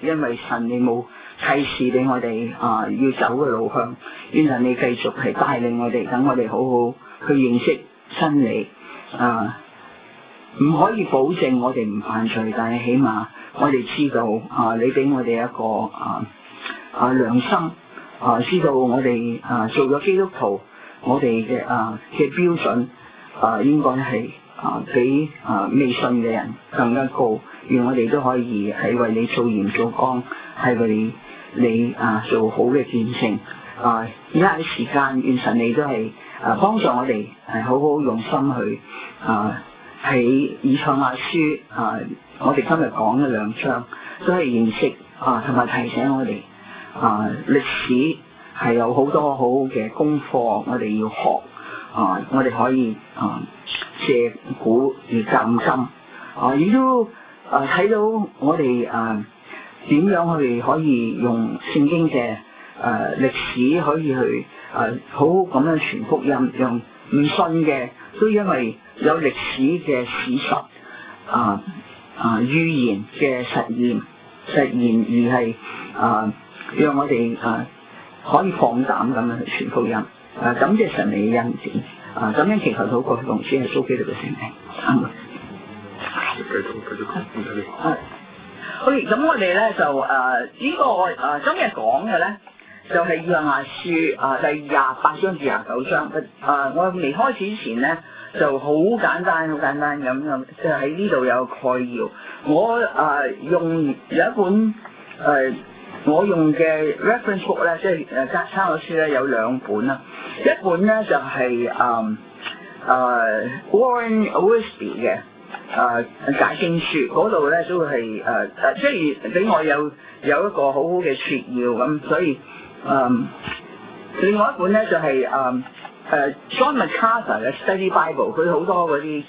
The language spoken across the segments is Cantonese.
因為神你冇啟示俾我哋要走嘅路向，願神你繼續係帶領我哋，等我哋好好去認識真理。唔可以保證我哋唔犯罪，但係起碼我哋知道你俾我哋一個良心，知道我哋做咗基督徒，我哋嘅標準應該係比未信嘅人更加高，願我哋都可以係為你做鹽做光，係為你做好嘅見證。而家嘅時間，願神你都係幫助我哋係好好用心去喺以賽亞書我哋今日講嘅2章都係認識同埋提醒我哋歷史係有好多好好嘅功課，我哋要學我哋可以借古而鑑今，亦都睇到我哋點樣去可以用聖經嘅歷史可以去好好咁樣傳福音，讓唔信嘅都因為有歷史嘅事實預言嘅實現而係讓我哋可以放膽咁樣去傳福音。感謝神你嘅恩典，咁樣祈求禱告同主耶穌基督嘅聖名。阿門。好，咁我哋咧就呢個今日講嘅咧就係以賽亞書第28章至29章。我未開始之前咧就好簡單咁，即係喺呢度有個概要。我用有一本我用嘅 reference book 咧，即係參考書咧有2本啦。一本咧就係Warren Wiersbe 嘅解經書，嗰度咧都係即係俾我有一個好好嘅撮要咁，所以另外一本咧就係John MacArthur 嘅 Study Bible， 佢好多嗰啲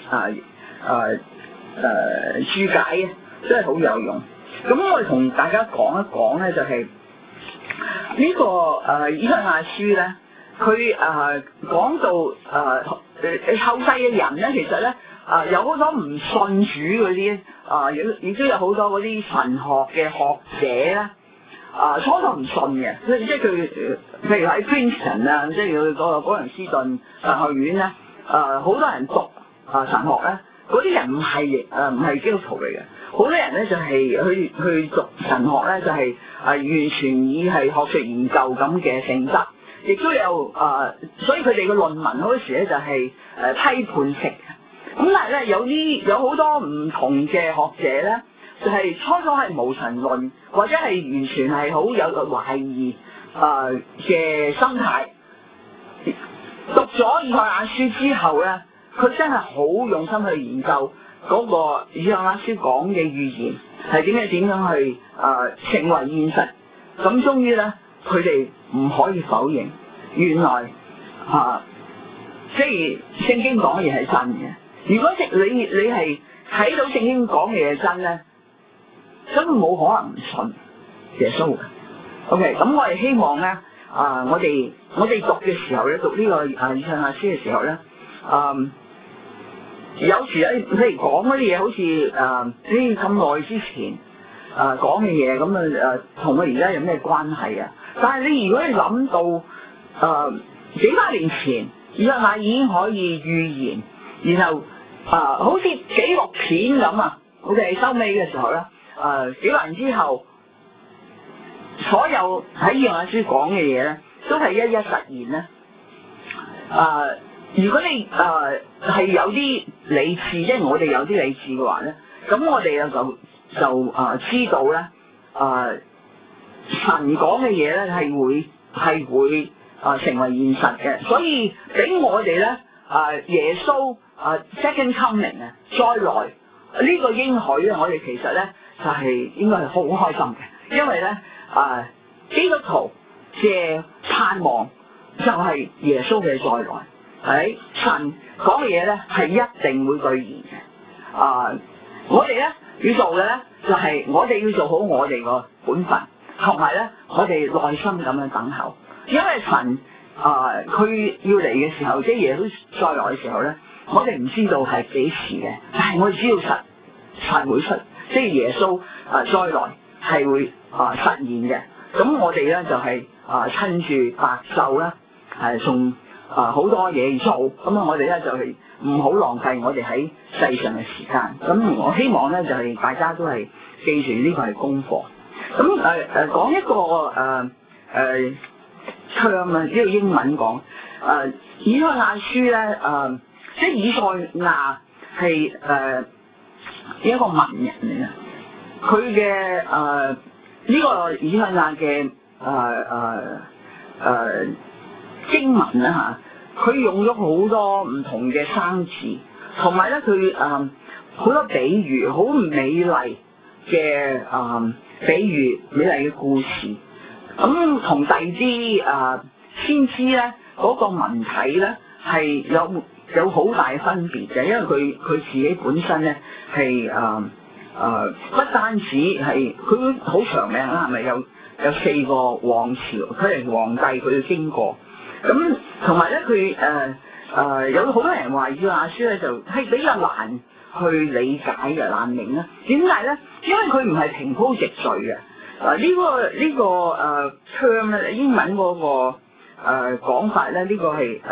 註解真係好有用。咁我哋同大家講一講咧，就係呢個以賽亞書咧，佢講到後世嘅人咧，其實咧有好多唔信主嗰啲，亦都有好多嗰啲神學嘅學者咧，初初唔信嘅，即係佢譬如喺 Princeton 即係佢嗰個哥倫斯頓神學院咧，好多人讀神學咧，嗰啲人唔係基督徒嚟嘅。好多人咧就係去讀神學咧，就係完全以係學術研究咁嘅性質，亦都有所以佢哋嘅論文好多時咧就係批判式嘅。咁但係咧有好多唔同嘅學者咧，就係初初係無神論，或者係完全係好有懷疑嘅心態。讀咗以賽亞書之後咧，佢真係好用心去研究嗰個以賽亞書講嘅預言係點樣去成為現實。咁終於咧，佢哋唔可以否認，原來即係聖經講嘅嘢係真嘅。如果你係睇到聖經講嘅嘢真咧，根本冇可能唔信耶穌嘅。OK， 咁我哋希望咧，我哋讀嘅時候咧，讀呢個以賽亞書嘅時候咧，有時咧，譬如講嗰啲嘢，好似咁耐之前講嘅嘢，咁同我而家有咩關係啊？但係你如果你諗到幾百年前以賽亞已經可以預言，然後好似紀錄片咁啊，OK，收尾嘅時候咧，幾百年之後，所有喺以賽亞書講嘅嘢咧，都係一一實現咧。如果你係有啲理智，即係我哋有啲理智嘅話咧，咁我哋就知道咧，神講嘅嘢咧係會成為現實嘅，所以俾我哋咧耶穌second coming再來呢個應許咧，我哋其實咧就係應該係好開心嘅，因為咧基督徒嘅盼望就係耶穌嘅再來。係神講嘅嘢咧，係一定會兌現嘅。我哋咧要做嘅咧，就係我哋要做好我哋個本分，同埋咧我哋耐心咁樣等候。因為神佢要嚟嘅時候，即係耶穌再來嘅時候咧，我哋唔知道係幾時嘅，但係我哋知道神會出，即係耶穌再來。 係會實現嘅。咁我哋咧就係趁住白晝咧係送好多嘢做，咁我哋咧就係唔好浪費我哋喺世上嘅時間。咁我希望咧就係大家都係記住呢個係功課。咁講一個term 啊，呢個英文講以賽亞書咧即係以賽亞係一個文人嚟嘅，佢嘅呢個以賽亞嘅經文啦嚇，佢用咗好多唔同嘅生字，同埋咧佢好多比喻，好美麗嘅比喻，美麗嘅故事。咁同第二啲先知咧嗰個文體咧係有好大分別嘅，因為佢自己本身咧係不單止係佢好長命啦，係咪有4個王朝，佢係皇帝，佢要經過。咁同埋咧佢有好多人話以賽亞書咧就係比較難去理解嘅，難明咧。點解咧？因為佢唔係平鋪直敘嘅。呢個 term 咧英文嗰個講法咧，呢個係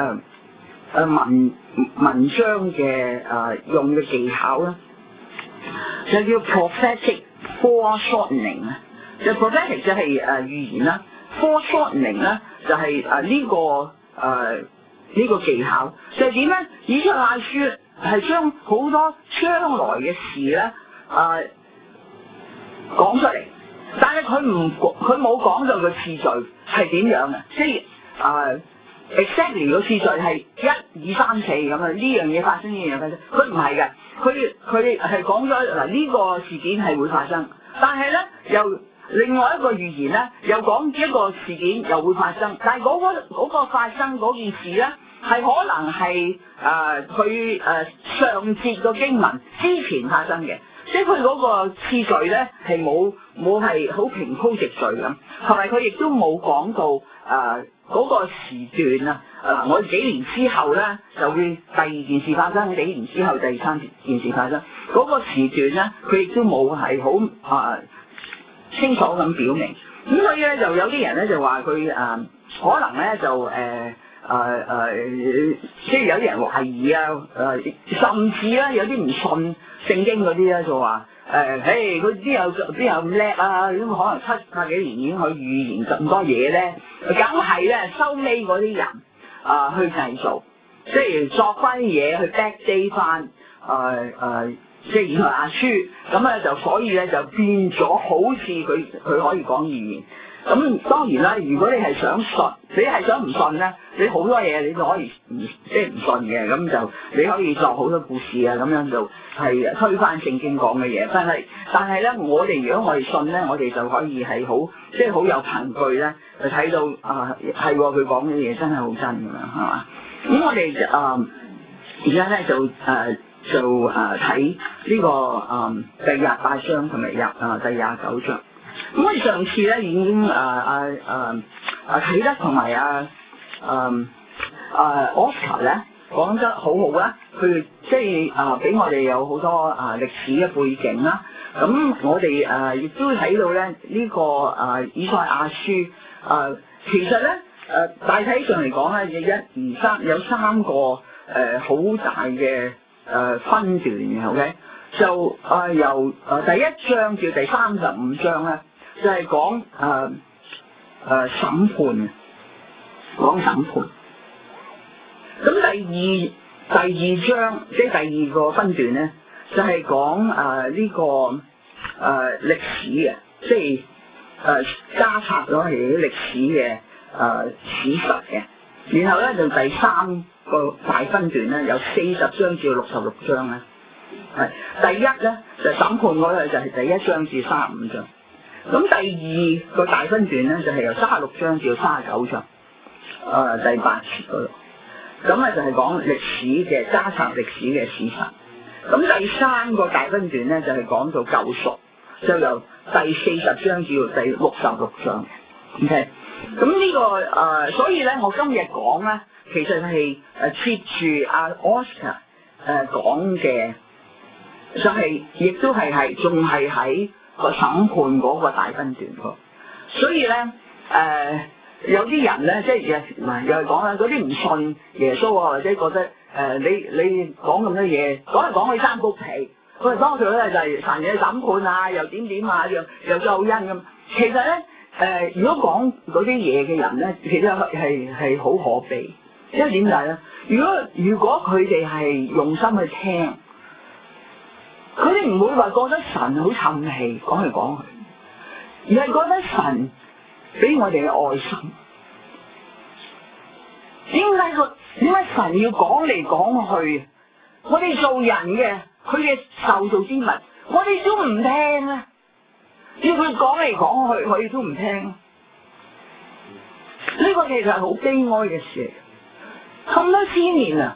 文章嘅用嘅技巧啦，就叫 prophetic foreshortening 啊。就 prophetic 就係預言啦 ，foreshortening 咧就係呢個技巧。就係點咧？以賽亞書係將好多將來嘅事咧講出嚟，但係佢冇講到個次序係點樣嘅，即係exactly 個次序係1、2、3、4咁啊！呢樣嘢發生，呢樣嘢發生，佢唔係嘅，佢係講咗嗱呢個事件係會發生，但係咧又另外一個預言咧又講一個事件又會發生，但係嗰個發生嗰件事咧係可能係佢上節個經文之前發生嘅，即係佢嗰個次序咧係冇係好平鋪直敘咁，同埋佢亦都冇講到嗰個時段啊，我幾年之後咧就會第二件事發生，幾年之後第三件事發生，嗰個時段咧佢亦都冇係好清楚咁表明。咁所以咧就有啲人咧就話佢可能咧就即係有啲人懷疑甚至咧有啲唔信聖經嗰啲咧就話佢邊有咁叻啊？咁可能700幾年已經可以預言咁多嘢咧，梗係咧收尾嗰啲人去製造，即係作翻啲嘢去 backdate 翻即係以賽亞書，咁咧就所以咧就變咗好似佢可以講預言。咁當然啦，如果你係想信，你係想唔信咧，你好多嘢你都可以即係唔信嘅，咁就你可以作好多故事啊，咁樣就係推翻聖經講嘅嘢。但係咧，我哋如果我哋信咧，我哋就可以係好即係好有憑據咧，就睇到係佢講嘅嘢真係好真㗎嘛，係嘛？咁我哋而家咧就睇呢個第28章同埋第29章。咁我哋上次咧已經啟德同埋Oscar 咧講得好好啦，佢即係俾我哋有好多歷史嘅背景啦。咁我哋亦都睇到咧呢個以賽亞書其實咧大體上嚟講咧1、2、3有3個好大嘅分段嘅 ，OK？ 就由第1章至第35章咧，就係講審判，講審判。咁第二章即係第2個分段咧，就係講呢個歷史嘅，即係加插咗係啲歷史嘅史實嘅。然後咧就第3個大分段咧，有40章至66章咧。係第1咧就審判嗰個就係第1章至35章。咁第2個大分段咧就係由36章至39章，第8節嗰度。咁咧就係講歷史嘅加插歷史嘅史實。咁第3個大分段咧就係講到救贖，就由第40章至到第66章。OK， 咁呢個所以咧我今日講咧，其實係接住阿 Oscar 講嘅，就係亦都係仲係喺個審判嗰個大分段咯。所以咧有啲人咧，即係又係講啦，嗰啲唔信耶穌啊，或者覺得你講咁多嘢，講嚟講去三幅皮，佢哋當佢咧就係神嘅審判啊，又點啊，又救恩咁。其實咧如果講嗰啲嘢嘅人咧，其實係好可悲，因為點解咧？如果佢哋係用心去聽，佢哋唔會話覺得神好沉氣講嚟講去，而係覺得神俾我哋嘅愛心。點解神要講嚟講去？我哋做人嘅，佢嘅受造之物，我哋都唔聽啊！要佢講嚟講去，我哋都唔聽。呢個其實係好悲哀嘅事。咁多千年啊，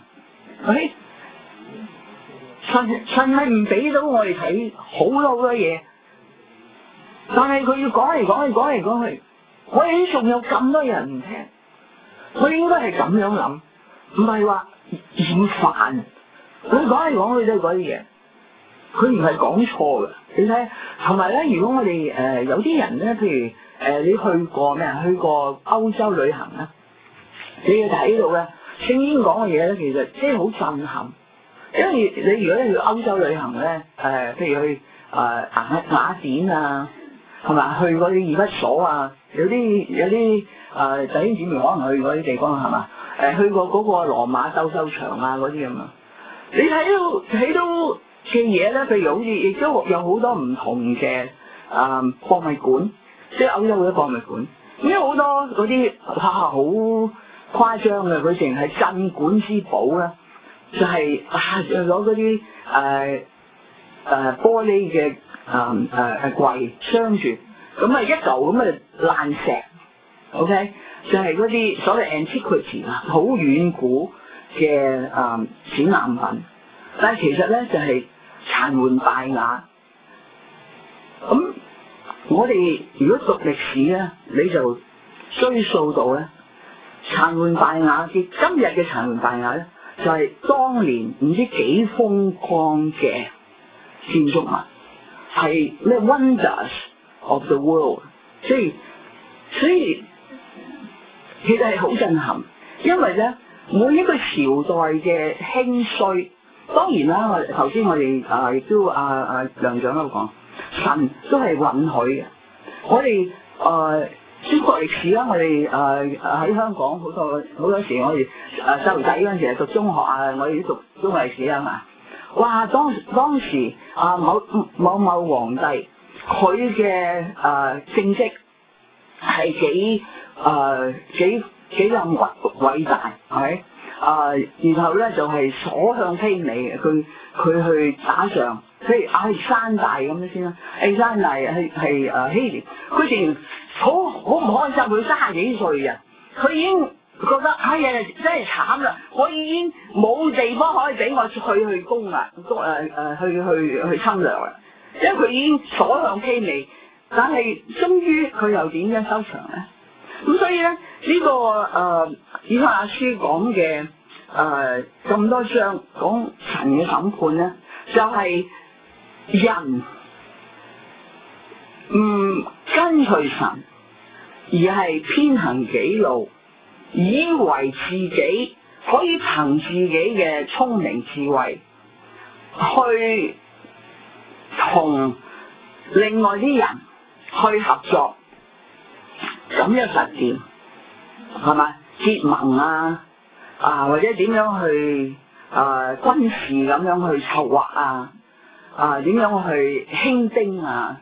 神係唔俾到我哋睇好多嘢，但係佢要講嚟講去，我哋都仲有咁多人唔聽。佢應該係咁樣諗，唔係話厭煩。佢講嚟講去都係嗰啲嘢，佢唔係講錯嘅。你睇，同埋咧，如果我哋有啲人咧，譬如你去過咩啊？去過歐洲旅行咧，你要睇到咧，聖經講嘅嘢咧，其實即係好震撼。因為你如果你去歐洲旅行咧，譬如去雅典啊，係咪？去嗰啲以弗所啊，有啲弟兄姊妹可能去嗰啲地方係嘛？去過嗰個羅馬鬥獸場啊嗰啲咁啊，你睇到嘅嘢咧，譬如好似亦都有好多唔同嘅博物館，即係歐洲嗰啲博物館，因為好多嗰啲好誇張嘅，佢淨係鎮館之寶啦，就係攞嗰啲玻璃嘅櫃鑲住，咁一嚿咁嘅爛石 ，OK， 就係嗰啲所謂 antiquity 啊，好遠古嘅展覽品，但係其實咧就係殘垣敗瓦。咁我哋如果讀歷史咧，你就追溯到咧殘垣敗瓦嘅今日嘅殘垣敗瓦咧，就係當年唔知幾風光嘅建築物，係咩 Wonders of the World， 所以其實係好震撼，因為咧每一個朝代嘅興衰，當然啦，頭先我哋亦都梁長都講，神都係允許嘅。我哋中國歷史啦，我哋喺香港好多時，我哋細路仔嗰陣時讀中學啊，我哋都讀中國歷史啊嘛。哇！當時某皇帝，佢嘅政績係幾咁偉大，係咪？然後咧就係所向披靡嘅，佢去打仗，譬如亞歷山大咁樣先啦，亞歷山大係希臘，佢淨好唔開心，佢30幾歲啊，佢已經覺得哎呀真係慘啦，我已經冇地方可以俾我去攻啦，去侵略啦，因為佢已經所向披靡，但係終於佢又點樣收場咧？咁所以咧呢個以賽亞書講嘅咁多章講神嘅審判咧，就係人唔跟隨神，而係偏行己路，以為自己可以憑自己嘅聰明智慧去同另外啲人去合作，咁樣實踐係咪？結盟或者點樣去軍事咁樣去籌劃點樣去興兵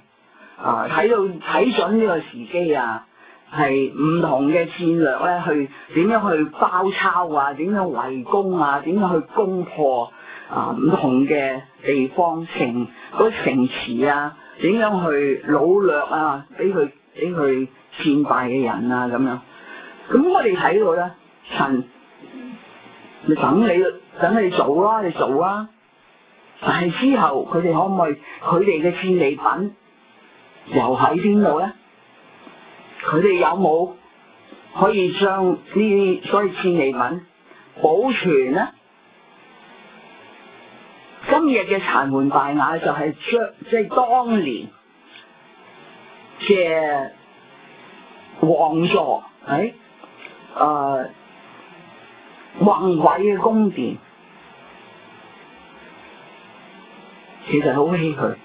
睇準呢個時機係唔同嘅戰略咧，去點樣去包抄點樣圍攻點樣去攻破唔同嘅地方城池點樣去擄掠俾佢戰敗嘅人咁樣。咁我哋睇到咧，神你等你做啦，你做啊！但係之後佢哋可唔可以佢哋嘅戰利品又喺邊度咧？佢哋有冇可以將呢啲所謂戰利品保存咧？今日嘅殘垣敗瓦就係即係當年嘅王座，宏偉嘅宮殿，其實好唏噓，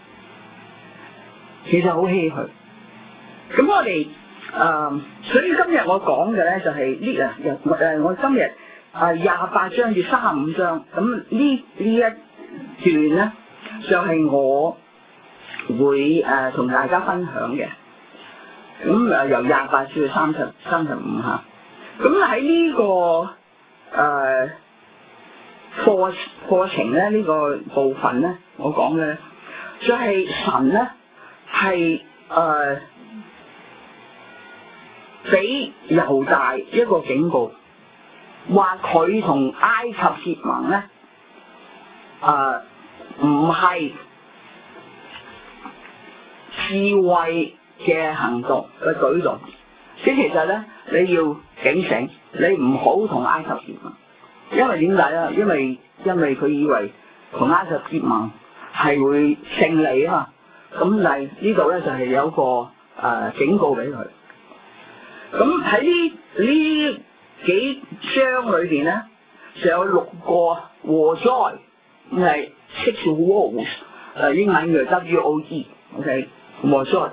咁我哋所以今日我講嘅咧就係我今日28章至35章，咁呢一段咧就係我會同大家分享嘅。咁由28至35嚇，咁喺呢個課程咧呢個部分咧，我講嘅咧就係神咧係俾猶大一個警告，話佢同埃及結盟咧唔係智慧嘅行動嘅舉動，即其實咧你要警醒，你唔好同埃及結盟，因為點解咧？因為佢以為同埃及結盟係會勝利啊嘛，咁但係呢度咧就係有一個警告俾佢。咁喺呢幾章裏邊咧，就有6個禍災，咁係 6 woes， 英文叫 WOE，OK， 禍災。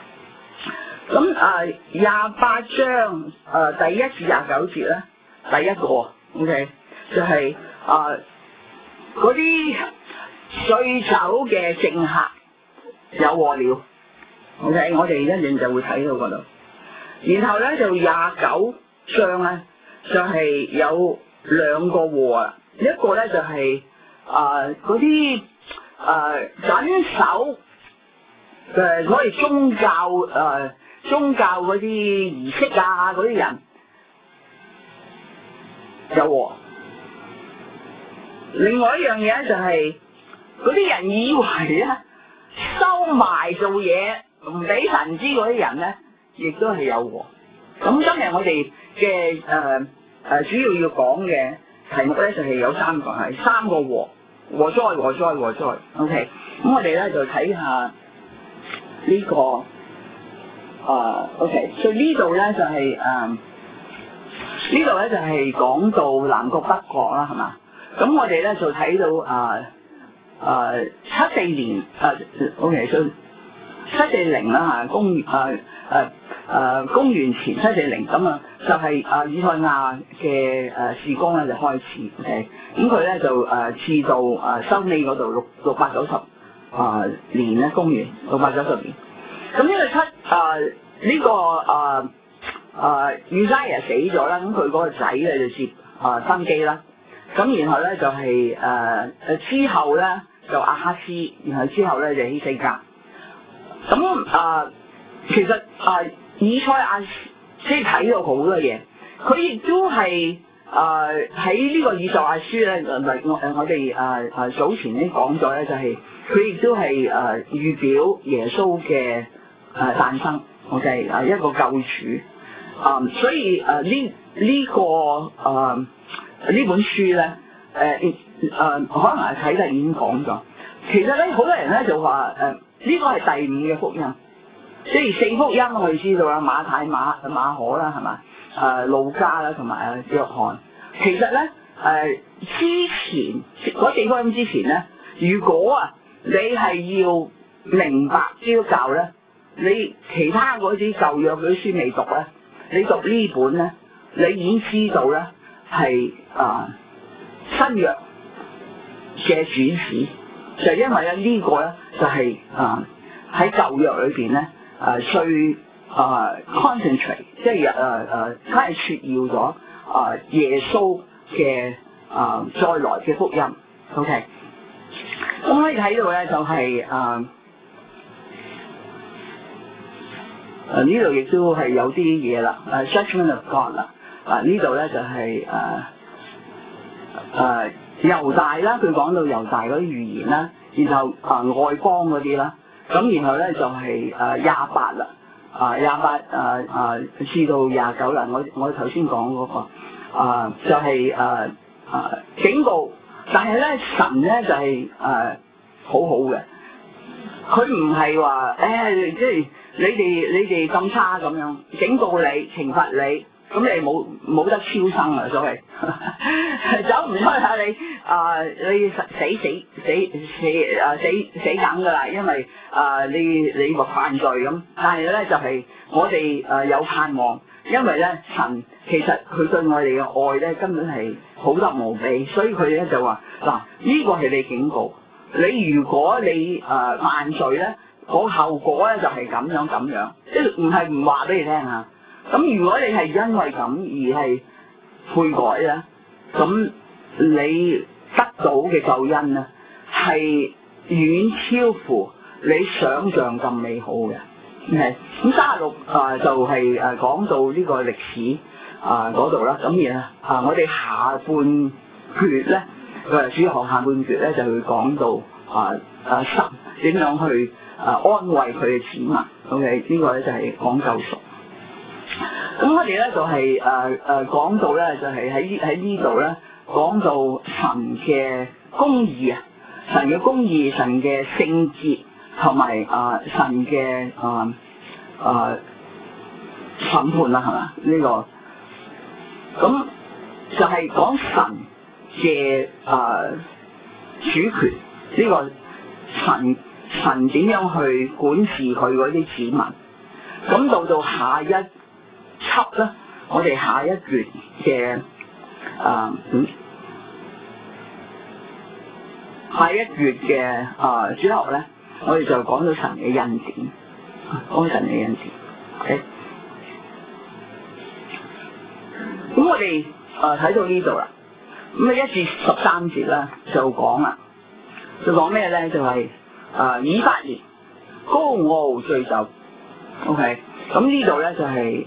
咁28章第1至29節咧，第一個 OK 就係嗰啲醉酒嘅政客有禍了 ，OK， 我哋一陣就會睇到嗰度。然後咧就29章咧就係有2個禍啊，一個咧就係嗰啲緊守所謂宗教嗰啲儀式啊嗰啲人有禍。另外一樣嘢咧就係嗰啲人以為咧收埋做嘢唔俾神知嗰啲人咧，亦都係有禍。咁今日我哋嘅主要講嘅題目咧就係有3個，係3個禍災。OK， 咁我哋咧就睇下呢個OK， 所以呢度咧就係講到南國北國啦，係嘛？咁我哋咧就睇到740年OK， 所以740啦嚇，公元前740，咁啊就係以賽亞嘅事工咧就開始 OK， 咁佢咧就至到收尾嗰度690年咧，公元690年。咁呢個約西亞死咗啦，咁佢嗰個仔咧就接登基啦。咁然後咧就係之後咧就亞哈斯，然後之後咧就希西家。咁其實以賽亞即係睇到好多嘢，佢亦都係喺呢個以賽亞書咧，我哋早前已經講咗咧，就係佢亦都係預表耶穌嘅誕生，OK， 一個救主。所以呢本書咧，可能係睇得已經講咗。其實咧，好多人咧就話呢個係第5嘅福音，即係4福音我哋知道啦，馬太、馬可啦，係嘛？路加啦，同埋約翰。其實咧之前嗰4福音之前咧，如果你係要明白基督教咧，你其他嗰啲舊約嗰啲書未讀咧，你讀呢本咧，你已經知道咧係新約嘅主旨，就因為咧呢個咧就係喺舊約裏邊咧最concentrate， 即係佢係撮要咗耶穌嘅再來嘅福音。OK， 咁可以睇到咧就係呢度亦都係有啲嘢啦，judgment of God 啦。呢度咧就係猶大啦，佢講到猶大嗰啲預言啦，然後外邦嗰啲啦，咁然後咧就係28啦，28至到29啦。我頭先講嗰個就係警告，但係咧神咧就係好好嘅， 佢唔係話即係你哋咁差咁樣警告你懲罰你，咁你冇得超生啊，所謂走唔出啊你死梗噶啦，因為你話犯罪咁，但係咧就係我哋有盼望，因為咧神其實佢對我哋嘅愛咧根本係好得無比，所以佢咧就話嗱呢個係你警告。你如果你犯罪咧，個後果咧就係咁樣，即係唔係唔話俾你聽嚇。咁如果你係因為咁而係悔改咧，咁你得到嘅救恩咧係遠超乎你想象咁美好嘅。咁36就係講到呢個歷史嗰度啦。咁而我哋下半決咧。主學下半節咧就會講到神點樣去安慰佢嘅子民 ，OK 呢個咧就係講救贖。咁我哋咧就係講到咧就係喺呢度咧講到神嘅公義啊，神嘅公義、神嘅聖潔同埋神嘅審判啦，係嘛呢個？咁就係講神嘅主權，呢個神點樣去管治佢嗰啲子民？咁到下一輯咧，我哋下一月嘅下一月嘅主學咧，我哋就講到神嘅恩典，講神嘅恩典。OK， 咁我哋睇到呢度啦。咁1至13節咧就講啦，就講咩咧？就係以法蓮高傲醉酒。OK， 咁呢度咧就係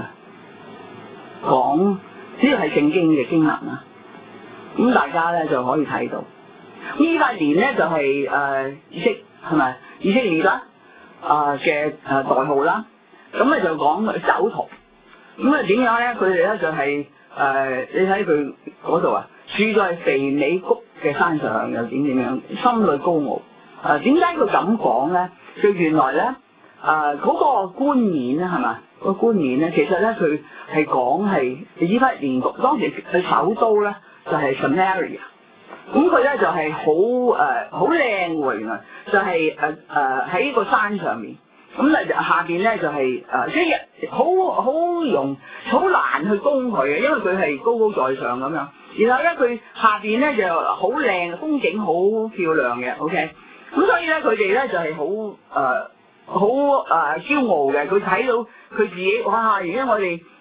講呢個係聖經嘅經文啦。咁大家咧就可以睇到，以法蓮咧就係以色列啦嘅代號啦。咁咧就講酒徒。咁啊點樣咧？佢哋咧就係你睇佢嗰度住在肥美谷嘅山上，又點樣，心裏高傲。點解佢咁講咧？佢原來咧嗰個冠冕咧係嘛？個冠冕咧其實咧佢係講係以法蓮谷，當時佢首都咧就係 Samaria。咁佢咧就係好靚喎，原來就係喺個山上面。咁咧下邊咧就係即係好難去攻佢嘅，因為佢係高高在上咁樣。然後咧佢下邊咧就好靚，風景好漂亮嘅。OK， 咁所以咧佢哋咧就係好驕傲嘅。佢睇到佢自己哇！而家我哋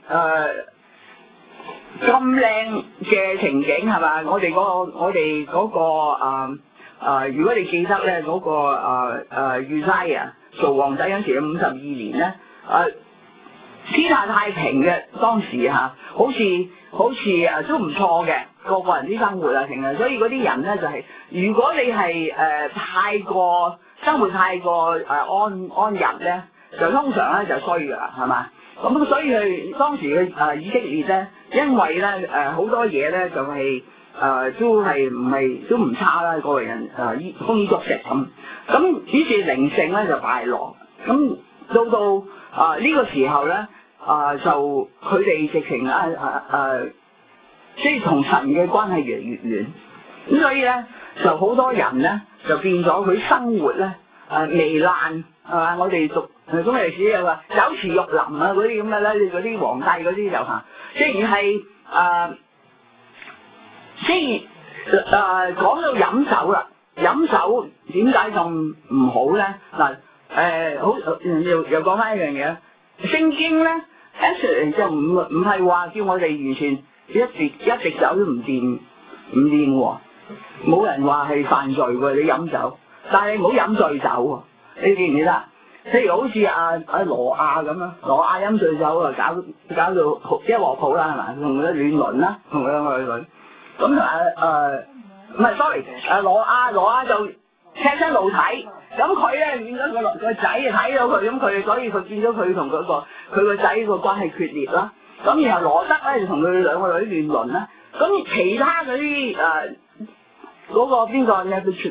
咁靚嘅情景係嘛？我哋嗰個如果你記得咧嗰個Uzziah做皇帝嗰陣時嘅52年咧，天下太平嘅當時嚇，好似都唔錯嘅，個人啲生活成啊，所以嗰啲人咧就係、是，如果你係太過生活太過安逸咧，就通常咧就衰噶啦，係嘛？咁所以佢當時嘅以色列咧，因為咧好多嘢咧就係、是、都唔差啦，個人豐衣足食咁於是靈性咧就敗落，咁到呢個時候咧就佢哋直情即係同神嘅關係越嚟越遠，咁所以咧就好多人咧就變咗佢生活咧糜爛係嘛？我哋讀中國歷史又話酒池肉林啊嗰啲咁嘅咧，嗰啲皇帝嗰啲就嚇，即係講到飲酒啦，飲酒點解咁唔好咧？嗱又講翻一樣嘢，聖經咧 actually 就唔係話叫我哋完全一滴酒都唔掂喎，冇人話係犯罪喎，你飲酒，但係你唔好飲醉酒喎，你記唔記得？譬如好似阿羅亞咁樣，羅亞飲醉酒啊，搞到一鑊泡啦，係嘛？同佢亂倫啦，同佢兩個女，咁唔係 sorry， 羅亞就踢親露體，咁佢咧見到個仔啊睇到佢，咁所以佢見到佢同佢個仔個關係決裂啦。咁然後羅德咧就同佢兩個女亂倫啦。咁其他嗰啲嗰個邊個咧？佢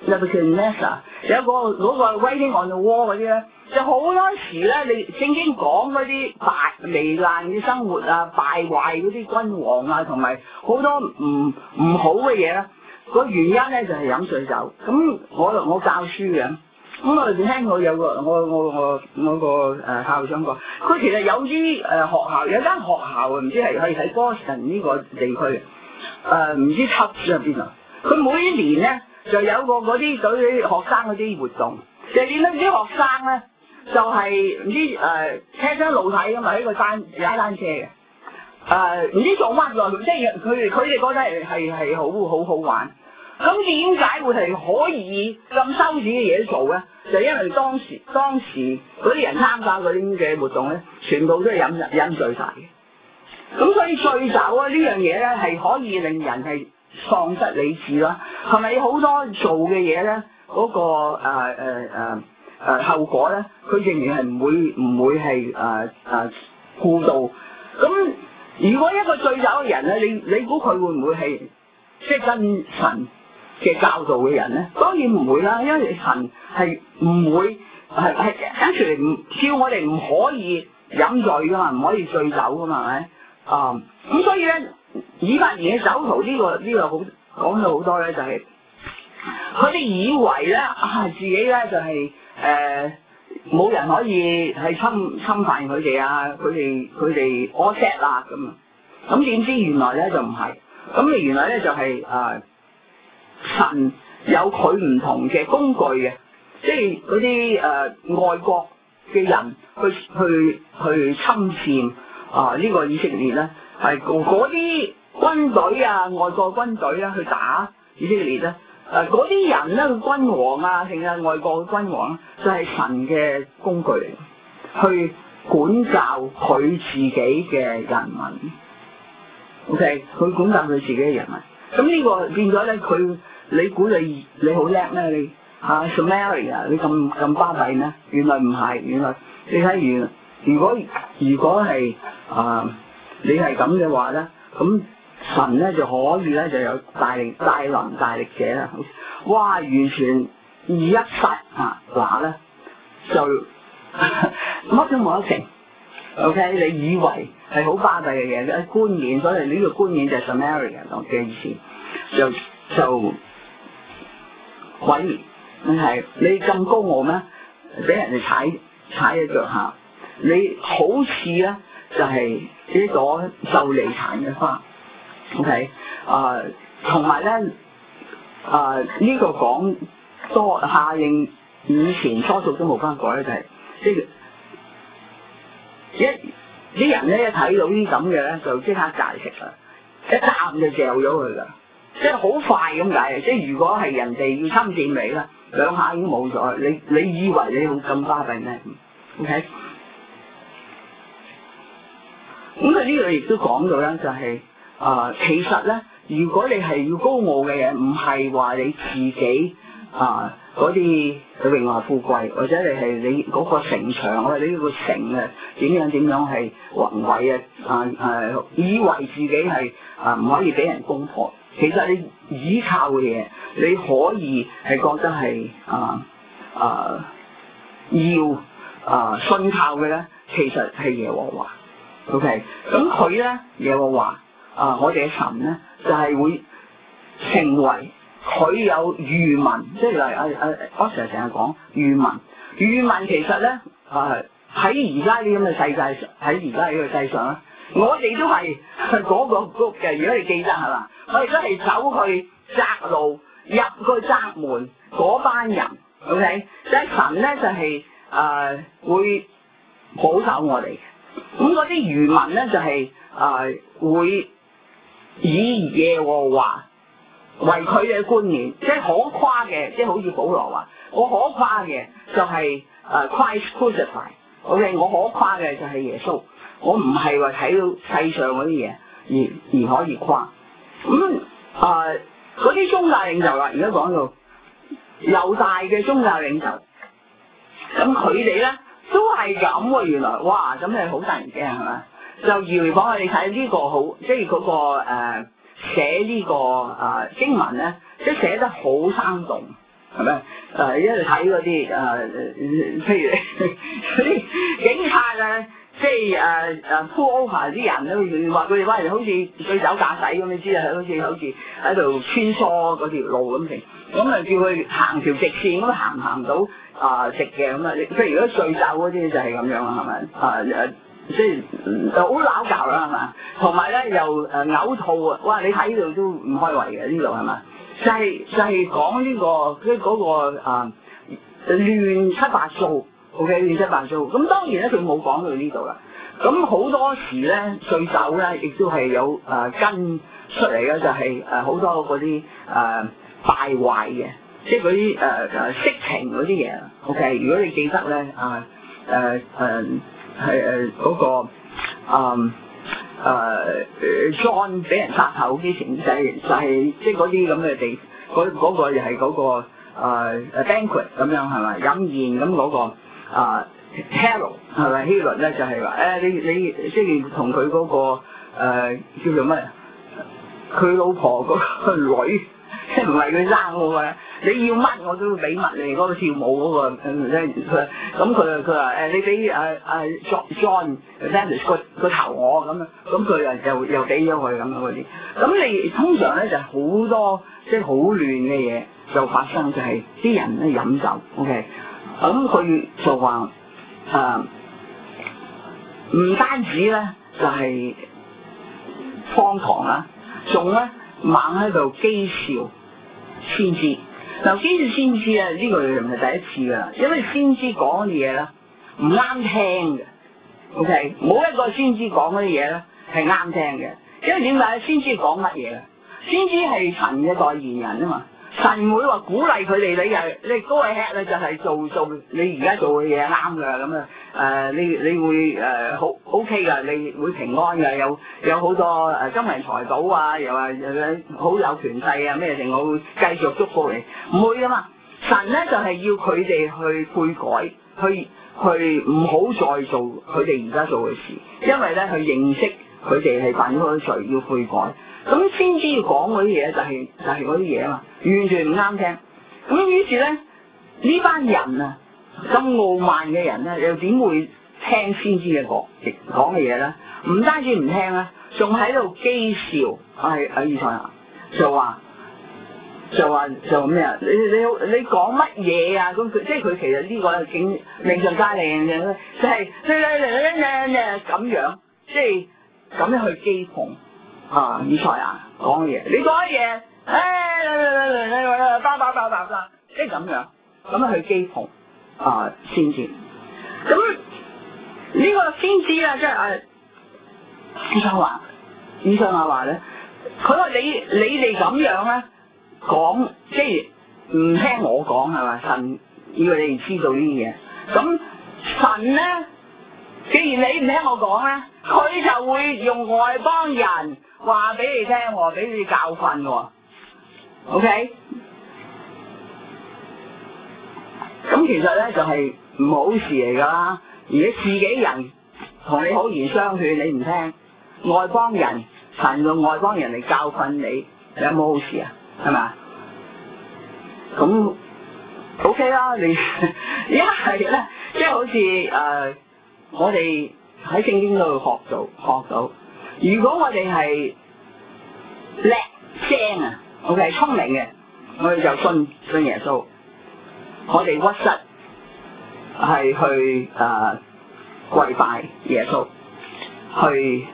Nebuchadnezzar 有個Writing on the Wall 嗰啲咧，就好多時咧，你聖經講嗰啲糜爛嘅生活啊、敗壞嗰啲君王啊，同埋好多唔好嘅嘢咧，個原因咧就係飲醉酒。咁我教書嘅，咁我聽過有個我個校長講，佢其實有啲學校有間學校啊，唔知係喺 Boston 呢個地區唔知插住喺邊度，佢每一年咧。就有個嗰啲學生嗰啲活動，就見到啲學生咧，就係唔知車廂露體咁嘛，喺個踩單車嘅，唔知做乜㗎，即係佢哋覺得係好玩。咁點解會係可以咁羞恥嘅嘢做咧？就因為當時嗰啲人參加嗰啲嘅活動咧，全部都係飲醉晒嘅。咁所以醉酒啊呢樣嘢咧係可以令人係喪失理智啦，係咪好多做嘅嘢咧？嗰個後果咧，佢仍然係唔會係顧到。咁如果一個醉酒嘅人咧，你估佢會唔會係即係跟神嘅教導嘅人咧？當然唔會啦，因為神係唔會係跟住嚟叫我哋唔可以飲醉噶嘛，唔可以醉酒噶嘛，係咪？咁所以咧。以法蓮嘅酒徒呢個好講到好多咧，就係佢哋以為咧自己咧就係冇人可以係侵犯佢哋啊，佢哋 all set 啦咁點知原來咧就唔係，咁原來咧就係神有佢唔同嘅工具嘅，即係嗰啲外國嘅人去侵佔呢個以色列咧。係嗰啲軍隊啊，外國軍隊啊，去打以色列咧。嗰啲人咧，君王啊，定係外國嘅君王，就係神嘅工具嚟，去管教佢自己嘅人民。OK， 佢管教佢自己嘅人民。咁呢個變咗咧，你估你好叻咩？你Samaria 你咁巴閉咩？原來唔係，原來你睇如果係你係咁嘅話咧，咁神咧就可以咧就有大能大力者啦，哇！完全一失嗱咧就乜都冇得成。OK， 你以為係好巴閉嘅嘢，冠冕，所以呢個冠冕就係 Samaria 嘅意思，就毀滅。係你咁高傲咩？俾人哋踩喺腳下，你好似咧就係呢朵就嚟殘嘅花。OK， 同埋咧呢個講多下令以前初熟都冇翻改咧，就係即係啲人咧一睇到啲咁嘅咧，就即刻戒食啦，一啖就嚼咗佢噶，即係好快咁解。即係如果係人哋要侵佔你啦，兩下已經冇咗。你以為你好咁巴閉咩 ？OK， 咁佢呢度亦都講到咧，就係其實咧，如果你係要高傲嘅嘢，唔係話你自己嗰啲榮華富貴，或者你嗰個城牆或者呢個城點樣係宏偉以為自己係唔可以俾人攻破。其實你依靠嘅嘢，你可以係覺得係要信靠嘅咧，其實係耶和華。OK， 咁佢咧耶和華我哋嘅神咧就係會成為佢有餘民，即係例如我成日講餘民其實咧喺而家呢咁嘅世界上，喺而家呢個世上咧，我哋都係嗰個 group 嘅。如果你記得係嘛，我哋都係走去窄路入去窄門嗰班人。OK， 即係神咧就係會保守我哋嘅。咁嗰啲餘民咧就係會以耶和華為佢嘅冠冕，即係可誇嘅，即係好似保羅話，我可誇嘅就係Christ crucified。OK， 我可誇嘅就係耶穌，我唔係話睇到世上嗰啲嘢而可以誇。咁嗰啲宗教領袖啦，而家講到猶大嘅宗教領袖，咁佢哋咧都係咁喎。原來哇，咁係好得人驚係咪？就搖嚟講，你睇呢個好，即係嗰個寫呢個經文咧，即係寫得好生動。 係咪？一路睇嗰啲譬如啲警察啊，即係pull over 啲人咧，話佢哋翻嚟好似醉酒駕駛咁，你知啊，好似喺度穿梭嗰條路咁咁啊叫佢行條直線，咁行唔到直嘅咁啊，譬如如果醉酒嗰啲就係咁樣啦，係咪？即係好撈教啦，係嘛？同埋咧又嘔吐啊！哇！你睇到都唔開胃嘅呢度係嘛？就係講呢個嗰個亂七八糟 ，OK 亂七八糟。咁當然咧佢冇講到呢度啦。咁好多時咧醉酒咧亦都係有跟出嚟嘅，就係好多嗰啲敗壞嘅，即係嗰啲色情嗰啲嘢。OK， 如果你記得咧係嗰個John 俾人殺頭之前就係即係嗰啲咁嘅地，嗰個又係嗰個banquet 咁樣係咪飲宴咁嗰個Herod 係咪希律咧就係話你即係同佢嗰個叫做乜？佢老婆嗰個女，即係唔係佢生嗰個咧？你要乜我都會俾乜你，嗰個跳舞嗰個咁佢話你俾John Baptist 個頭我咁樣，咁佢又俾咗佢咁樣嗰啲。咁你通常咧就好多即係好亂嘅嘢就發生，就係啲人咧飲酒 ，OK， 咁佢就話唔單止咧就係荒唐啦，仲咧猛喺度譏笑先知。嗱，先知啊，呢個又唔係第一次噶啦，因為先知講嘅嘢咧唔啱聽嘅 ，OK， 冇一個先知講嗰啲嘢咧係啱聽嘅，因為點解？先知講乜嘢啊？先知係神嘅代言人啊嘛，神會話鼓勵佢哋，你高位吃咧就係做你而家做嘅嘢啱噶，咁你會好 OK 噶，你會平安噶，有好多金銀財寶啊，又話好有權勢啊咩，我會繼續祝福你，唔會噶嘛。神咧就係要佢哋去悔改，去唔好再做佢哋而家做嘅事，因為咧去認識佢哋係犯咗罪，要悔改。咁先知要講嗰啲嘢就係嗰啲嘢啊嘛，完全唔啱聽。咁於是咧呢班人啊咁傲慢嘅人咧，又點會聽先知嘅講嘅嘢咧？唔單止唔聽咧，仲喺度譏笑。以賽亞就話咩啊？你講乜嘢啊？咁即係佢其實呢個係警命上加令嘅，就係咁樣，即係咁樣去譏諷。以賽亞講嘅嘢，你講嘅嘢，即係咁樣去譏諷先知。咁呢個先知啊，即係以賽亞話咧，佢話你哋咁樣咧講，即係唔聽我講係嘛？神要你哋知道呢啲嘢。咁神咧，既然你唔聽我講咧，佢就會用外邦人話俾你聽，俾你教訓喎。OK？ 咁其實咧就係唔好事嚟㗎啦。而家自己人同你好言相勸，你唔聽，外邦人神用外邦人嚟教訓你，有冇好事啊？係咪？咁 OK 啦，你一係咧，即係好似我哋喺聖經度學到，如果我哋係叻精啊 ，OK 聰明嘅，我哋就信耶穌，我哋屈膝係去跪拜耶穌，去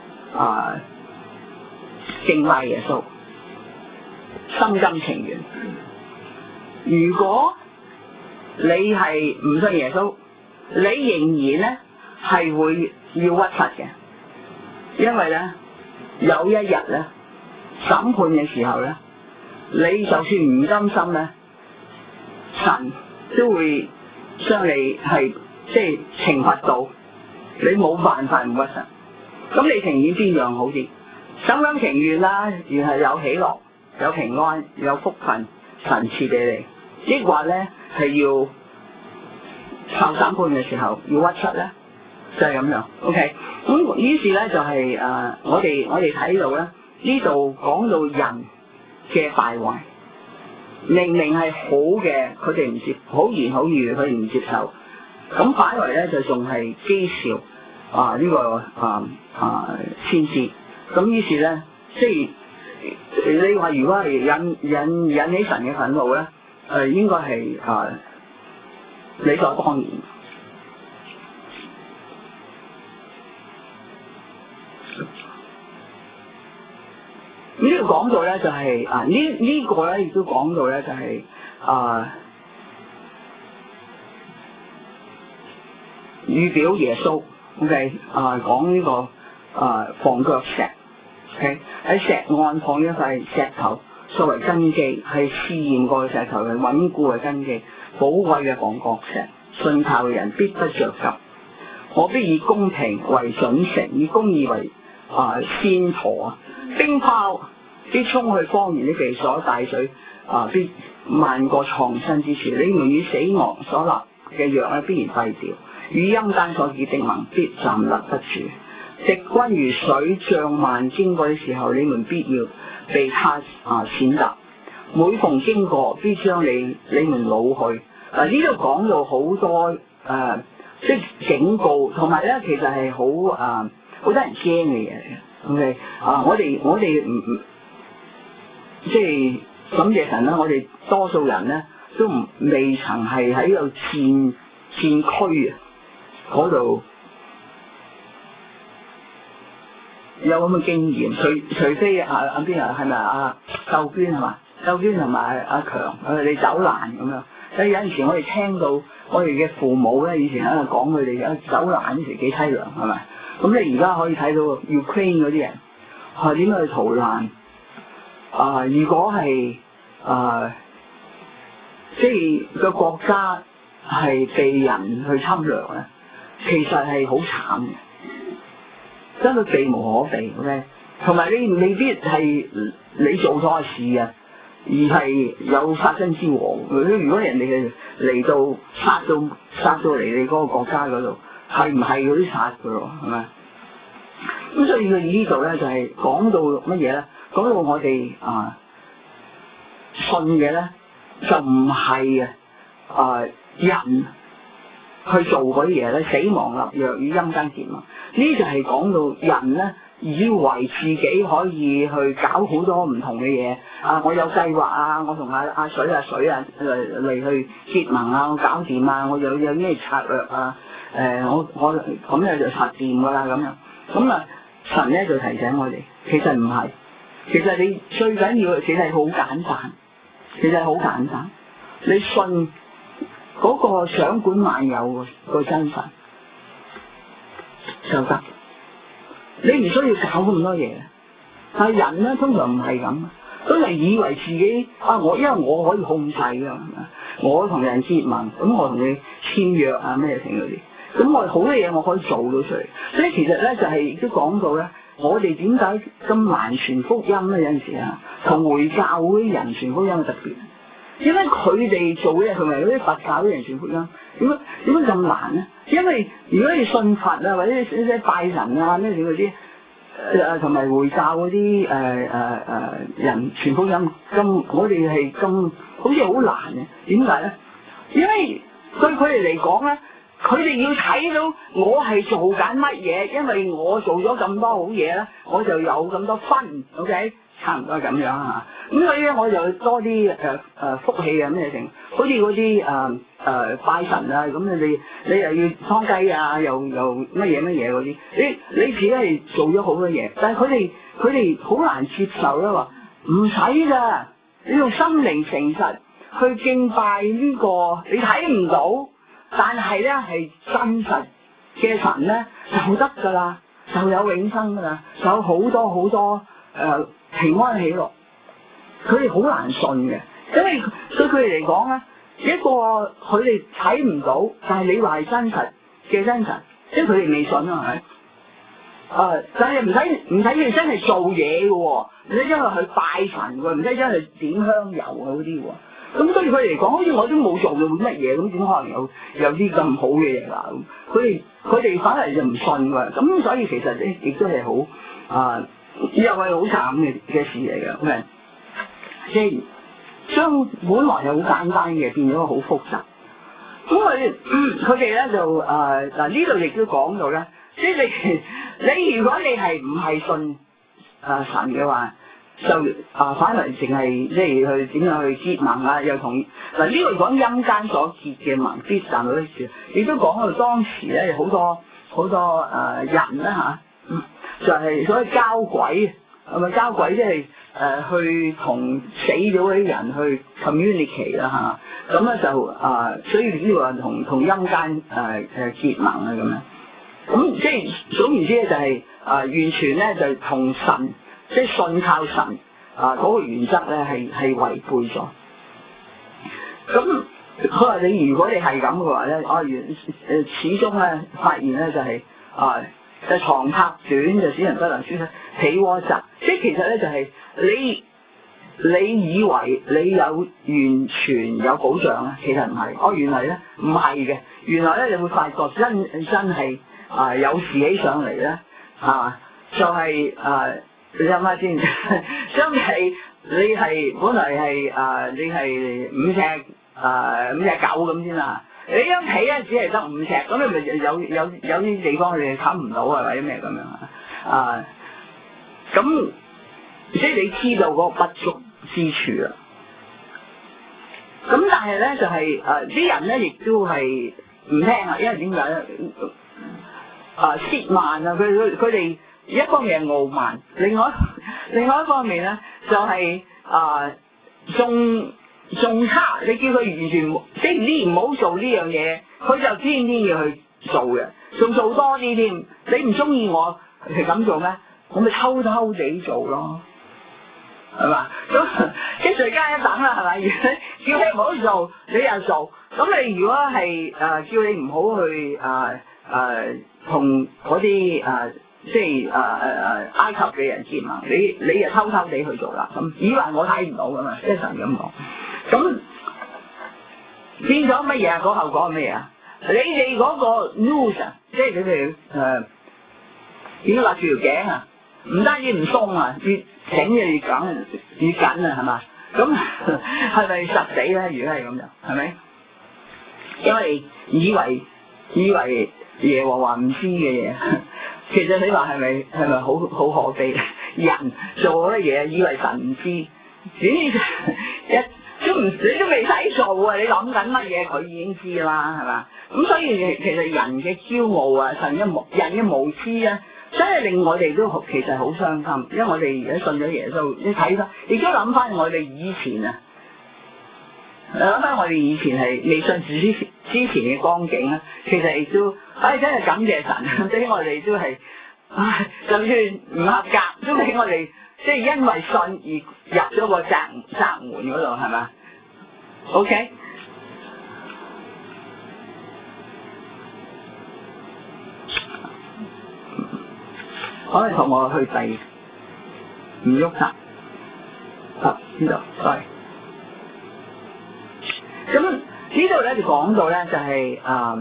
敬拜耶穌，心甘情願。如果你係唔信耶穌，你仍然咧係會要屈膝嘅，因為咧有一日咧審判嘅時候咧，你就算唔甘心咧，神都會將你係即係懲罰到你冇辦法唔屈膝。咁你情願邊樣好啲？心甘情願啦，而係有喜樂、有平安、有福分，神賜俾你，抑或咧係要受審判嘅時候要屈膝咧，就係咁樣。OK， 咁於是咧就係我哋睇到咧呢度講到人嘅敗壞， 明明係好嘅，佢哋唔接，好言好語佢哋唔接受，咁反為咧就仲係譏笑先知，咁於是咧即係你話如果係引起神嘅憤怒咧，應該係理所當然。呢度講到咧就係呢個咧亦都講到咧就係預表耶穌 ，OK 講呢個房腳石 ，OK 喺石岸放一塊石頭作為根基，係試驗過嘅石頭，係穩固嘅根基，寶貴嘅房腳石，信靠嘅人必不着急。我必以公平為準繩，以公義為線鉈冰雹必衝去荒原的地所，大水必漫過藏身之處。你們與死亡所立嘅約咧，必然廢掉；與陰間所結的盟，必站立不住。敵軍如水漲漫經過的時候，你們必要被他踐踏。每逢經過，必將你們擄去。呢度講到好多即係警告，同埋咧其實係好得人驚嘅嘢嚟嘅。OK 我哋唔即係感謝神啦！我哋多數人咧都未曾係喺個戰區嗰度有咁嘅經驗，除非邊個係咪秀娟係嘛？秀娟同埋阿強你走難咁樣。所以有陣時我哋聽到我哋嘅父母咧，以前喺度講佢哋走難嗰時幾淒涼係咪？咁你而家可以睇到 Ukraine 嗰啲人係點樣去逃難？如果係即係個國家係被人去侵略咧，其實係好慘嘅，真係避無可避 ，OK。同埋你未必係你做錯事啊，而係有殺身之禍。如果人哋嚟到殺到嚟你嗰個國家嗰度，係唔係嗰啲殺㗎咯？係咪？咁所以佢呢度咧就係講到乜嘢咧？講到我哋信嘅咧，就唔係人去做嗰啲嘢咧，死亡立約與陰間結盟。呢就係講到人咧，以為自己可以去搞好多唔同嘅嘢我有計劃我同阿水嚟去結盟我搞掂我有咩策略我咁樣就實掂㗎啦咁樣。咁神咧就提醒我哋，其實唔係，其實你最緊要其實係好簡單，其實係好簡單，你信嗰個掌管萬有個真神就得，你唔需要搞咁多嘢。但係人咧通常唔係咁，都係以為自己因為我可以控制㗎，我同人結盟，咁我同你簽約咩成嗰啲。咁我好多嘢我可以做到出嚟，所以其實咧就係亦都講到咧，我哋點解咁難傳福音咧？有陣時同回教嗰啲人傳福音嘅特別，點解佢哋做嘢同埋嗰啲佛教啲人傳福音點解咁難咧？因為如果你信佛或者你拜神咩嗰啲同埋回教嗰啲人傳福音咁，我哋係咁好似好難嘅。點解咧？因為對佢哋嚟講咧。佢哋要睇到我係做緊乜嘢，因為我做咗咁多好嘢咧，我就有咁多分 ，OK， 差唔多係咁樣咁所以咧，我就多啲福氣咩成，好似嗰啲拜神咁你又要劏雞又乜嘢嗰啲，你自己係做咗好多嘢，但係佢哋好難接受啦，話唔使㗎，你用心靈誠實去敬拜呢個，你睇唔到。但係咧係真實嘅神咧就得㗎啦，就有永生㗎啦，就有好多好多平安喜樂。佢哋好難信嘅，因為對佢哋嚟講咧，一個佢哋睇唔到，但係你話係真實嘅真神，即係佢哋未信係咪？但係唔使佢哋真係做嘢嘅喎，唔使真係去拜神喎，唔使真係點香油嗰啲喎。咁對佢嚟講，好似我都冇做到乜嘢，咁點可能有啲咁好嘅嘢啦？佢哋反而就唔信㗎，咁所以其實咧亦都係好又係好慘嘅事嚟嘅，即將本來係好簡單嘅變咗好複雜。咁佢哋咧就嗱呢度亦都講到咧，即係你如果你係唔係信神嘅話，就反為淨係即係去點樣去結盟啊，又同嗱呢個講陰間所結嘅盟必散嗰啲事，亦都講到當時咧好多人啦就係所謂交鬼，係咪交鬼即係去同死咗嗰啲人去 communicate 啦咁咧就所以呢個同陰間結盟啊咁樣。咁即係總言之咧就係完全咧就同神即係信靠神嗰個原則咧係違背咗。咁佢話你如果你係咁嘅話咧，始終咧發現咧就係就床榻短就使人不能舒適，被窩窄，即係其實咧就係你以為你有完全有保障咧，其實唔係。原來咧唔係嘅，原來咧你會發覺真係有事起上嚟咧就係你諗下先，真係你係本來係你係5尺9咁先啦。你張被咧只係得5尺，咁你咪有啲地方你係冚唔到啊，或者咩咁樣咁即係你知道嗰個不足之處啊。咁但係咧就係啲人咧亦都係唔聽啊，因為點解咧？褻慢啊！佢哋一方面係傲慢，另外一方面咧就係仲差。你叫佢完全即係你唔好做呢樣嘢，佢就偏偏要去做嘅，仲做多啲添。你唔中意我係咁做咩？我咪偷偷地做咯，係嘛？咁即係罪加一等啦，係咪？如果叫你唔好做，你又做，咁你如果係叫你唔好去同嗰啲即係埃及嘅人結盟，你又偷偷地去做啦，咁以為我睇唔到噶嘛？即係神咁講，咁變咗乜嘢啊？嗰後果係乜嘢啊？你哋嗰個 news 即係佢哋點解勒住條頸啊？唔單止唔鬆啊，越整就越緊啊，係嘛？咁係咪實死咧？如果係咁就係咪？因為以為耶和華唔知嘅嘢，其實你話係咪好可悲？人做嗰啲嘢，以為神唔知，你都未使做啊！你諗緊乜嘢，佢已經知啦，係嘛？咁所以其實人嘅驕傲啊，人嘅無知啊，真係令我哋都其實好傷心，因為我哋而家信咗耶穌，你睇翻，亦都諗翻我哋以前啊，諗翻我哋以前係未信主之前嘅光景咧，其實亦都真係感謝神，俾我哋都係，就算唔合格，都俾我哋即係因為信而入咗個窄門嗰度，係咪 ？OK。可以同我去第唔喐啦，呢度 sorry。咁呢度咧就講到咧就係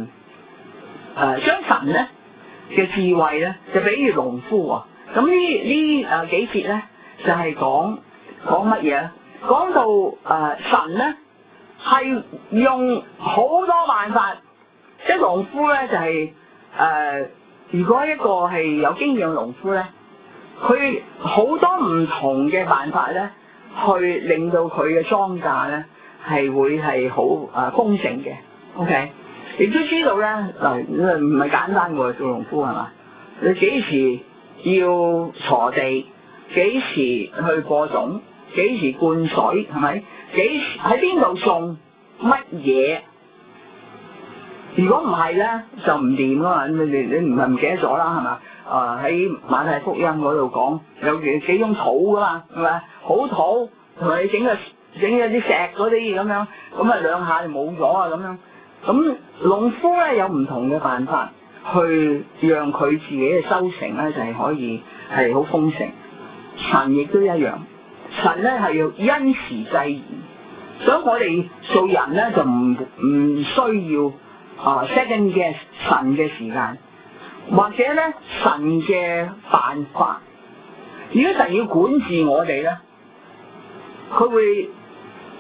將神咧嘅智慧咧就比喻農夫喎。咁呢幾節咧就係講乜嘢咧？講到神咧係用好多辦法，即係農夫咧就係如果一個係有經驗嘅農夫咧，佢好多唔同嘅辦法咧，去令到佢嘅莊稼咧係會係好豐盛嘅。OK， 亦都知道咧嗱，唔係簡單喎，做農夫係嘛？你幾時要鋤地？幾時去播種？幾時灌水？係咪？幾時喺邊度種乜嘢？如果唔係咧，就唔掂啊嘛！你唔係唔記得咗啦，係嘛？喺馬太福音嗰度講有幾種土噶嘛，係咪？好土同埋你整咗啲石嗰啲咁樣，咁兩下就冇咗啊咁樣。咁農夫咧有唔同嘅辦法去讓佢自己嘅收成咧就係可以係好豐盛。神亦都一樣，神咧係要因時制宜，所以我哋做人咧就唔需要。second guess 神嘅時間，或者咧神嘅辦法。如果神要管治我哋咧，佢會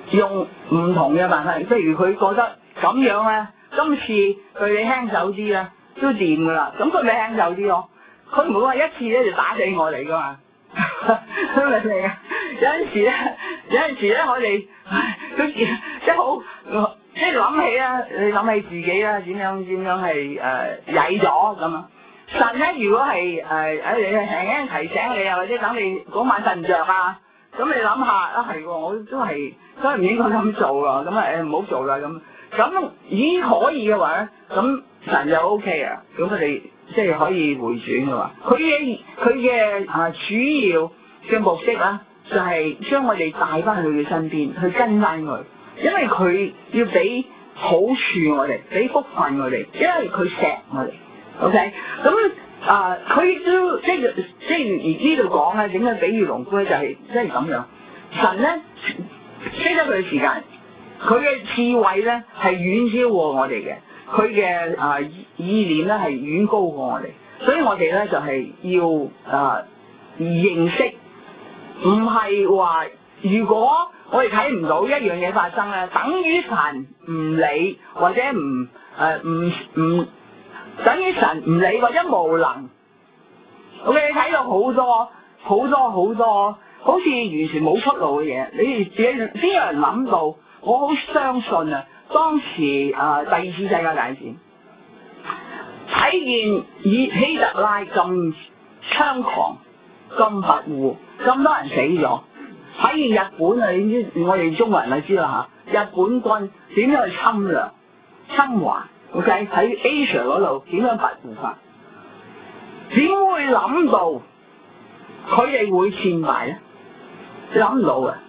用唔同嘅辦法，譬如佢覺得咁樣咧，今次對你輕手啲咧都掂噶啦，咁佢咪輕手啲咯。佢唔會話一次咧就打死我嚟噶嘛，明唔明啊？有陣時咧，我哋都即係好，即係諗起啦，你諗起自己啦，點樣係曳咗咁啊？神咧，如果係你輕輕提醒你啊，或者等你嗰晚瞓唔着啊，咁你諗下啊，係喎，我都係唔應該咁做啊，咁唔好做啦咁已經可以嘅話咧，咁神就 OK 啊，咁佢哋即係可以回轉嘅話，佢嘅主要嘅目的咧，就係將我哋帶翻去佢身邊，去跟翻佢，因為佢要俾好處我哋，俾福分我哋，因為佢錫我哋。OK， 咁佢亦都即係而呢度講咧，點解比喻農夫咧就係即係咁樣。神咧識得佢嘅時間，佢嘅智慧咧係遠超過我哋嘅，佢嘅意念咧係遠高過我哋，所以我哋咧就係要認識，唔係話如果我哋睇唔到一樣嘢發生咧，等於神唔理或者唔等於神唔理或者無能。我哋睇到好多，好似完全冇出路嘅嘢。你哋邊有人諗到？我好相信啊！當時第二次世界大戰，睇見以希特拉咁猖狂、咁跋扈、咁多人死咗，睇見日本啊！你知我哋中國人就知啦嚇，日本軍點樣去侵略、侵華？OK， 喺 Asia 嗰度點樣跋扈法？點會諗到佢哋會戰敗咧？你諗唔到嘅。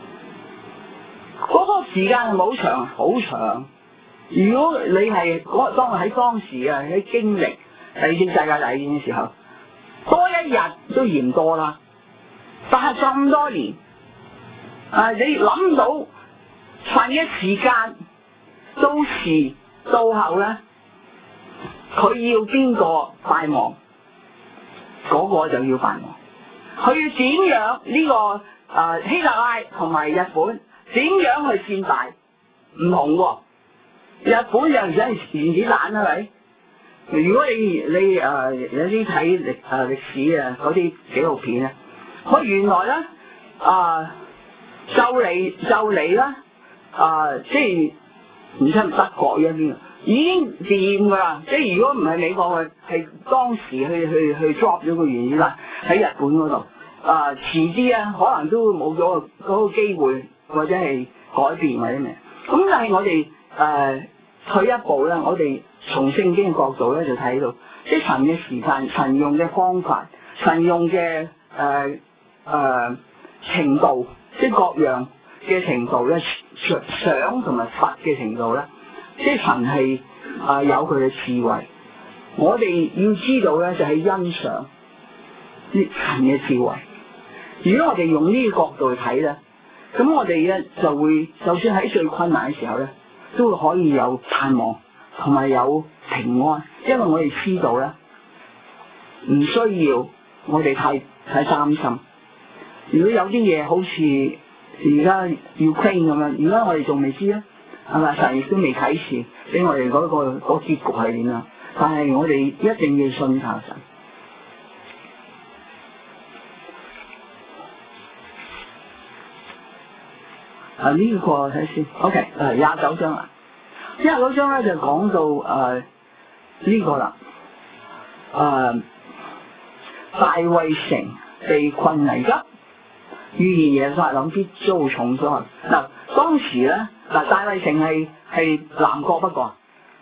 嗰個時間係冇長，好長。如果你係當時啊喺經歷第二次世界大戰嘅時候，多一日都嫌多啦。但係咁多年，你諗到神嘅時間到時。到後咧，佢要邊個敗亡，嗰個就要敗亡。佢要點樣呢個希特拉同埋日本點樣去戰敗？唔同喎，日本就唔使原子彈啦，係咪？如果你有啲睇歷史啊嗰啲紀錄片咧，佢原來咧就嚟啦即係。唔知係德國嗰邊已經掂㗎啦，即係如果唔係美國係當時去 drop 咗個原子彈喺日本嗰度，遲啲啊可能都冇咗嗰個機會，或者係改變或者咩。咁但係我哋退一步咧，我哋從聖經嘅角度咧就睇到，即係神嘅時間、神用嘅方法、神用嘅程度，即係各樣嘅程度咧。想同埋佛嘅程度咧，即係神係有佢嘅智慧。我哋要知道咧，就係欣賞神嘅智慧。如果我哋用呢個角度去睇咧，咁我哋咧就會，就算喺最困難嘅時候咧，都會可以有盼望同埋有平安，因為我哋知道咧，唔需要我哋太擔心。如果有啲嘢好似而家要 claim 咁樣，而家我哋仲未知啊，係咪？神亦都未啟示俾我哋嗰結局係點啊？但係我哋一定要信靠神。呢個睇先 ，OK， 29章啦，29章咧就講到呢個啦，大衛城被困危急。預言耶路撒冷必遭重災。嗱，當時咧，大衛城係南國不過，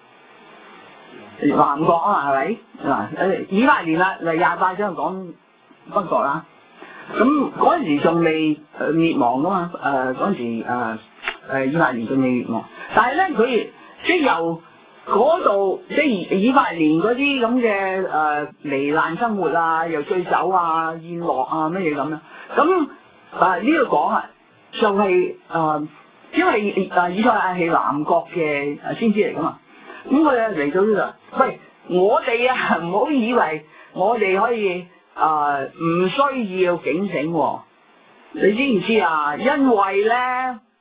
南國啊，係咪？嗱，以法蓮啦，嚟28章講北國啦。咁嗰陣時仲未滅亡噶嘛？嗰陣時以法蓮仲未滅亡，但係咧佢即係由嗰度，即係以法蓮嗰啲咁嘅糜爛生活啊，又醉酒啊、宴樂啊乜嘢咁樣。咁呢度講就係因為以賽亞係南國嘅先知嚟噶嘛，咁佢嚟到呢度，喂，我哋啊唔好以為我哋可以唔需要警醒喎，你知唔知啊？因為咧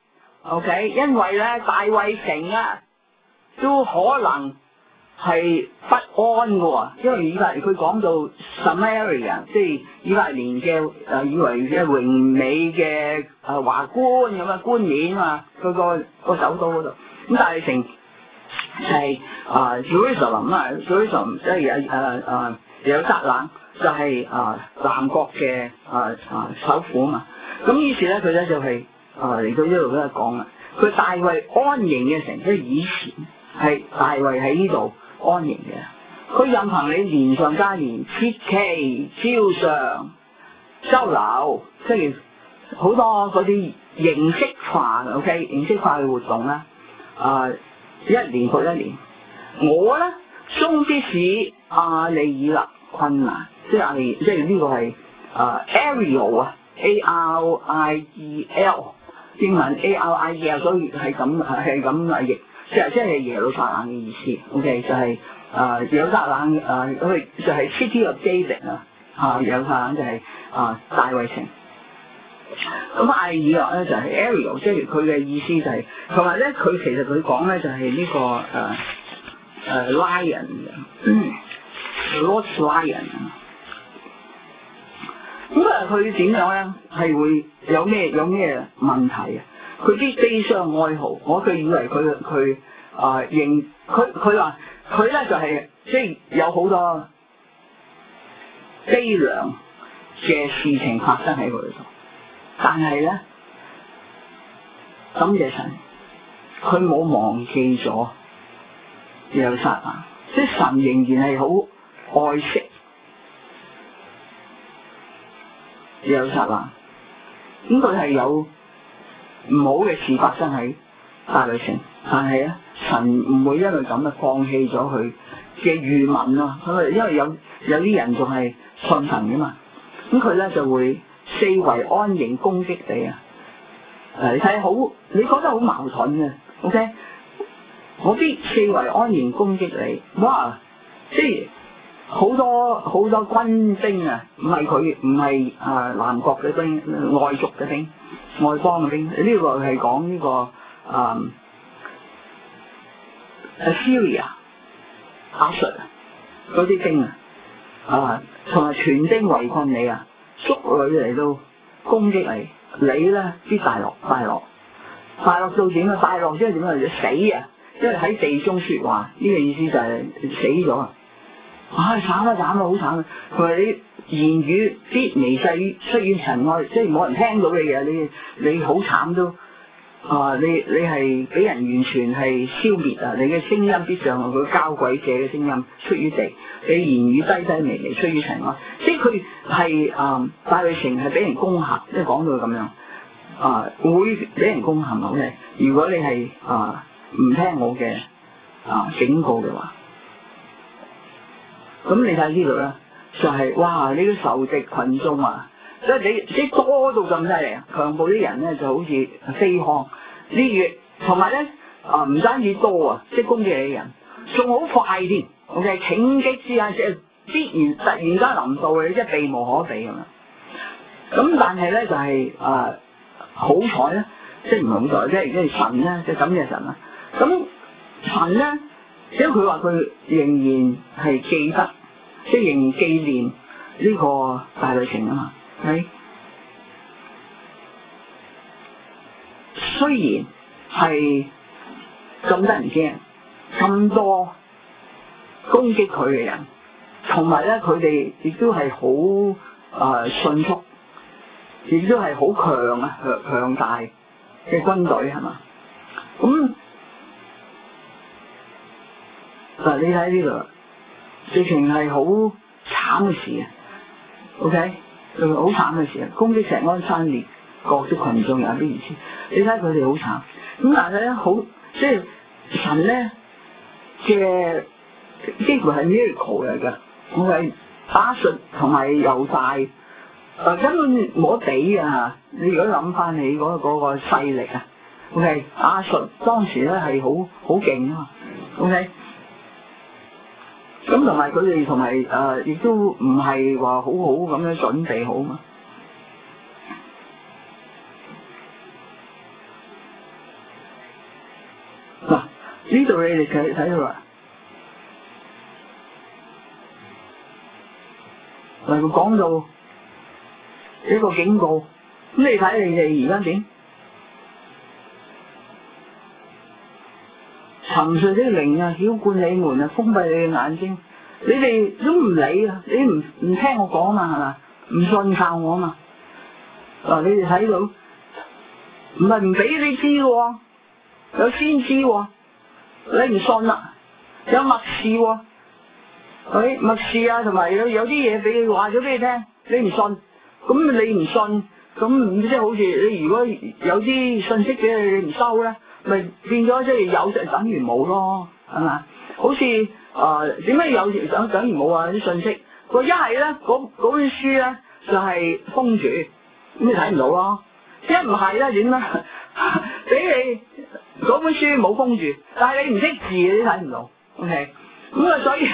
OK， 因為咧大衛城啊都可能係不安嘅喎，因為以色列佢講到 Samaria， 即係以色列嘅以為嘅榮美嘅華冠咁啊冠冕啊，佢個首都嗰度，咁大衛城係Jerusalem 啦，Jerusalem 即係耶路撒冷就係南國嘅首府啊嘛，咁於是咧佢咧就係嚟到呢度咧講啦，佢大衛安營嘅城，即係以前係大衛喺呢度安營嘅，佢任憑你年上加年，節期照常周流，即係好多嗰啲形式化嘅 OK 形式化嘅活動啦，一年復一年。我咧終必使亞利爾勒困難，即係呢個係Ariel 啊 Ariel 英文 Ariel， 所以係咁譯，即係耶路撒冷嘅意思。OK 就係耶路撒冷佢就係 City of David 耶路撒冷就係大衛城。咁艾爾勒咧就係 Ariel， 即係佢嘅意思就係同埋咧佢其實佢講咧就係呢個lion 嘅 Lord's lion。咁佢點樣咧？係會有咩問題啊？佢啲悲傷哀號，我佢以為佢話佢咧就係即係有好多悲涼嘅事情發生喺佢度，但係咧感謝神，佢冇忘記咗耶路撒冷，即係神仍然係好愛惜耶路撒冷，咁佢係有唔好嘅事發生喺大衛城，但係咧神唔會因為咁啊放棄咗佢嘅餘民啊，因為有啲人仲係信神噶嘛，咁佢咧就會四圍安營攻擊你啊！你睇好，你覺得好矛盾嘅 ，OK？ 我啲四圍安營攻擊你，哇！即係好多軍兵啊，唔係南國嘅兵，外族嘅兵，外邦嘅兵。呢個係講呢個Assyria 亞述嗰啲兵啊，同埋全兵圍困你啊，捉你嚟到攻擊你，你咧啲大落到點啊？大落即係點啊？死啊！因為喺地中說話，呢個意思就係死咗啊！慘啊，好慘啊！佢話你言語啲微細出於塵埃，即係冇人聽到你嘅，你好慘都你係俾人完全係消滅啊！你嘅聲音必上佢交鬼者嘅聲音出於地，你言語低微微出於塵埃，即係佢係大衛城係俾人攻陷，即係講到咁樣會俾人攻陷嘅。如果你係唔聽我嘅警告嘅話，咁你睇呢度咧，就係哇！呢個仇敵群眾啊，即係你多到咁犀利啊！強暴啲人咧就好似飛糠呢月，同埋咧唔單止多啊，即係攻擊你嘅人，仲好快添。OK， 頃擊之間即係必然突然間臨到你，即係避無可避咁樣。咁但係咧就係好彩咧，即係唔係好彩，即係神咧，即係感謝神啦。咁神咧，因為佢話佢仍然係記得，即係仍然紀念呢個大衛城啊嘛，係雖然係咁得人驚，咁多攻擊佢嘅人，同埋咧佢哋亦都係好迅速，亦都係好強大嘅軍隊係嘛，咁。嗱，你睇呢度，直情係好慘嘅事啊 ！OK， 就好慘嘅事啊！攻擊錫安山列國啲群眾有啲意思，你睇佢哋好慘。咁但係咧，好即係神咧嘅幾乎係 miracle 嚟㗎。OK， 亞述同埋猶大根本冇得比啊！你如果諗翻起嗰個勢力啊 ，OK， 亞述當時咧係好勁啊嘛 ，OK。咁同埋佢哋同埋亦都唔係話好好咁樣準備好嘛。 呢度你哋睇到啦，佢講到呢個警告，咁你睇你哋而家點？沉睡的靈啊，澆灌你們啊，封閉你嘅眼睛，你哋都唔理啊，你唔聽我講嘛，係嘛？唔信靠我嘛？嗱，你哋睇到，唔係唔俾你知嘅，有先知喎，你唔信啦，有默示喎，默示啊，同埋有啲嘢俾你話咗俾你聽，你唔信，咁你唔信，咁即係好似你如果有啲信息俾你，你唔收咧，咪變咗即係有就等於冇咯，係嘛？好似點解有等於冇啊？啲信息，佢一係咧嗰本書咧就係封住，咁你睇唔到咯；一唔係咧點咧？俾你嗰本書冇封住，但係你唔識字你都睇唔到。OK， 咁啊所以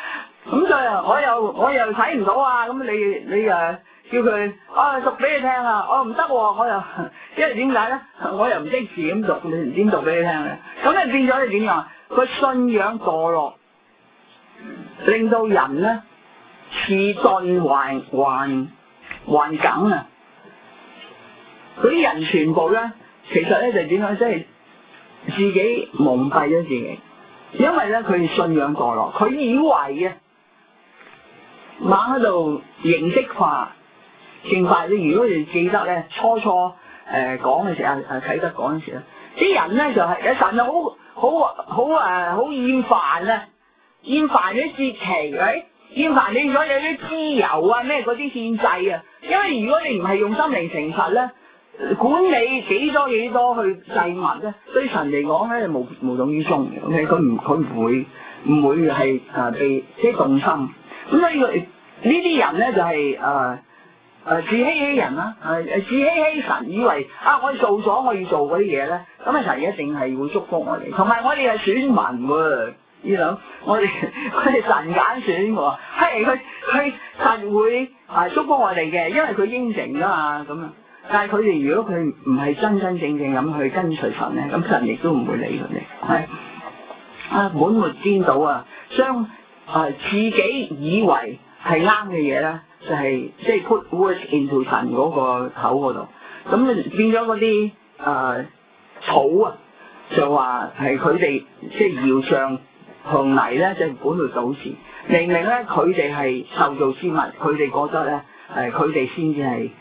我又睇唔到啊！咁你叫佢讀俾你聽啊！我唔得喎，我又因為點解咧？我又唔識字咁讀，你唔點讀俾你聽咧？咁你變咗你點樣？個信仰墮落，令到人咧遲鈍還梗啊！嗰啲人全部咧，其實咧就點樣？即係自己蒙蔽咗自己，因為咧佢信仰墮落，佢以為啊，猛喺度形式化。正法，你如果你記得咧，初講嘅時候，啟德講嘅時候，啲人咧就係有神就好厭煩啊，厭煩啲節期，係厭煩你所有啲脂油啊咩嗰啲獻祭啊，因為如果你唔係用心靈誠實咧，管理幾多去祭物咧，對神嚟講咧無動於衷嘅，OK， 佢唔會係被即係動心，咁所以呢啲人咧就係自欺欺人啦，自欺欺神，以為我做咗我要做嗰啲嘢咧，咁神一定係會祝福我哋，同埋我哋係選民喎，呢兩我哋神揀選喎，係佢神會祝福我哋嘅，因為佢應承㗎嘛，咁啊，但係佢哋如果佢唔係真真正正咁去跟隨神咧，咁神亦都唔會理佢哋，係本末顛倒啊，將自己以為係啱嘅嘢咧。就係即係 put words into 神嗰個口嗰度，咁變咗嗰啲草啊，就話係佢哋即係搖像向泥咧，就本末倒置。明明咧佢哋係受造之物，佢哋覺得咧佢哋先至係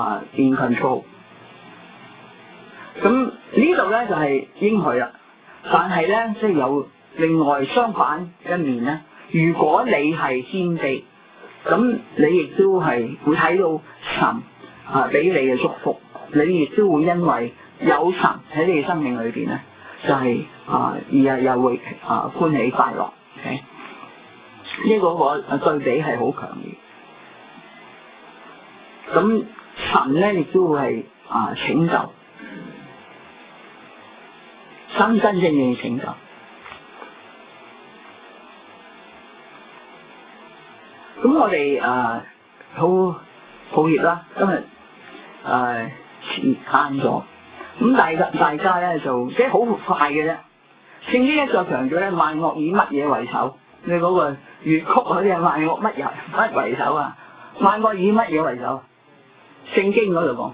in control。咁呢度咧就係應許啦，但係咧即係有另外相反一面咧，如果你係謙卑。咁你亦都係會睇到神俾你嘅祝福，你亦都會因為有神喺你嘅生命裏邊咧，就係而又會歡喜快樂。OK， 呢個對比係好強烈。咁神咧亦都會係拯救，真正嘅拯救。咁我哋好抱歉啦，今日晏咗，咁大家咧就即係好快嘅啫。聖經一再強調咧，萬惡以乜嘢為首？你嗰個粵曲嗰啲係萬惡乜為首啊？萬惡以乜嘢為首？聖經嗰度講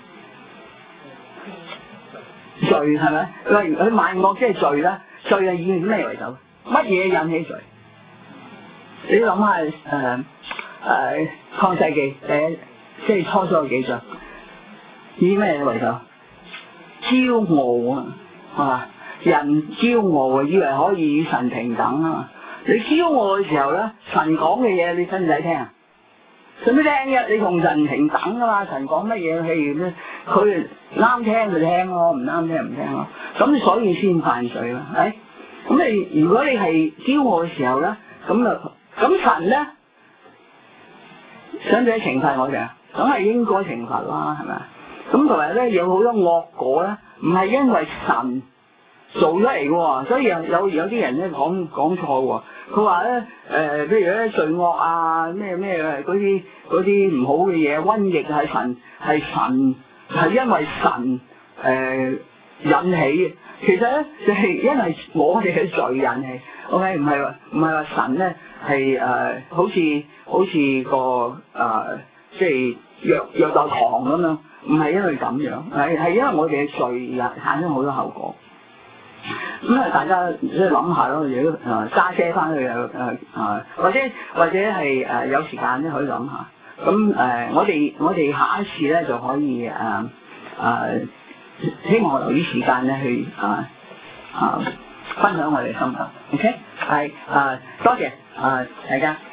罪係咪？例如佢萬惡即係罪啦，罪係以咩為首？乜嘢引起罪？你諗下創世記即係初初幾章，以咩為首？驕傲啊，係嘛？人驕傲啊，以為可以與神平等啊嘛。你驕傲嘅時候咧，神講嘅嘢你使唔使聽啊？使唔使聽嘅？你同神平等噶嘛？神講乜嘢，譬如咩，佢啱聽就聽咯，唔啱聽唔聽咯。咁所以先犯罪啦，係。咁你如果你係驕傲嘅時候咧，咁神咧，想唔想懲罰我哋啊？梗係應該懲罰啦，係咪啊？咁同埋咧，有好多惡果咧，唔係因為神做出嚟嘅喎，所以有啲人咧講錯喎。佢話咧譬如咧罪惡啊，咩嗰啲唔好嘅嘢，瘟疫係神係因為神引起嘅。其實咧就係因為我哋嘅罪引起。OK， 唔係話神咧係好似個即係虐待狂咁樣，唔係因為咁樣，係因為我哋嘅罪產生好多後果。咁大家即係諗下咯，如果揸車翻去或者係有時間咧可以諗下。咁我哋下一次咧就可以希望我留啲時間咧去分享我哋嘅心得。OK， 係多謝大家。